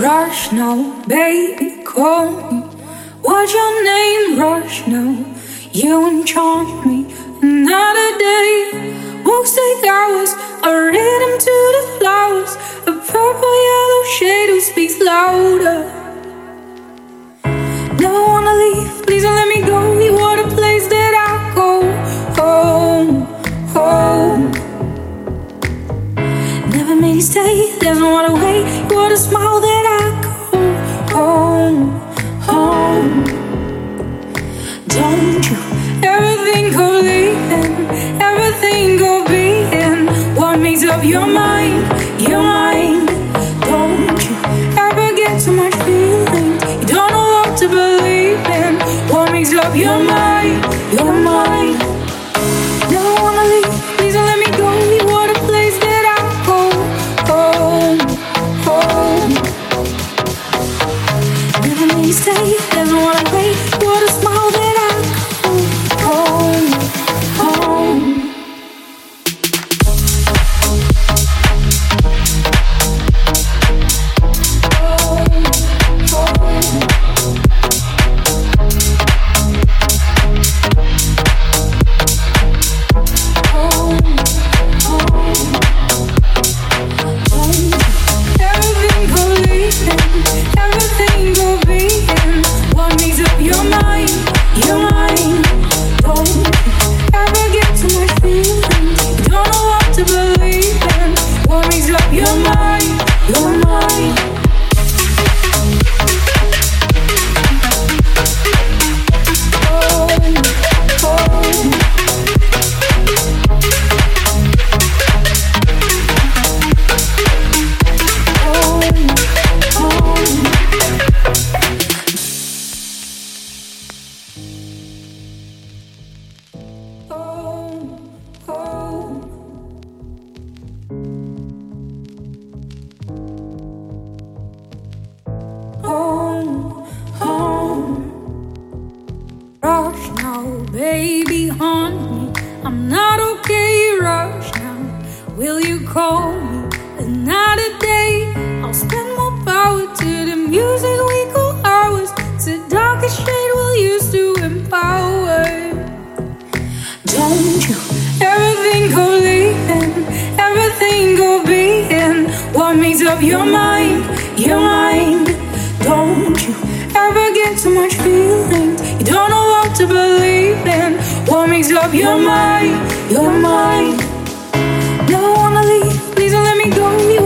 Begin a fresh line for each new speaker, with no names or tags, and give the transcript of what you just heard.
Rush now, baby, call me. What's your name? Rush now. You enchant me. Another day. Walks take hours. A rhythm to the flowers. A purple yellow shade who speaks louder. Never wanna leave. Please don't let me go. You are the place that I go. Home, home. Never made you stay. Doesn't wanna wait. You are the smile that I go home, home. Don't you ever think of leaving, ever think of being what makes up your mind, your mind. Don't you ever get too much feeling, you don't know what to believe in. What makes up your mind, your mind. Never wanna leave, please don't let me go. You are the place that I go home, home. Never made you stay, doesn't wanna wait. You are the smile that I go home, home. Baby, haunt me. I'm not okay. Rush now. Will you call me another day? I'll spend more power to the music we go hours. It's the darkest shade we'll use to empower. Don't you ever think of leaving, ever think of being what makes up your mind, your mind. Don't you ever get too much feeling, you don't know what to believe in. What makes up your mind, your mind. Never wanna leave, please don't let me go. You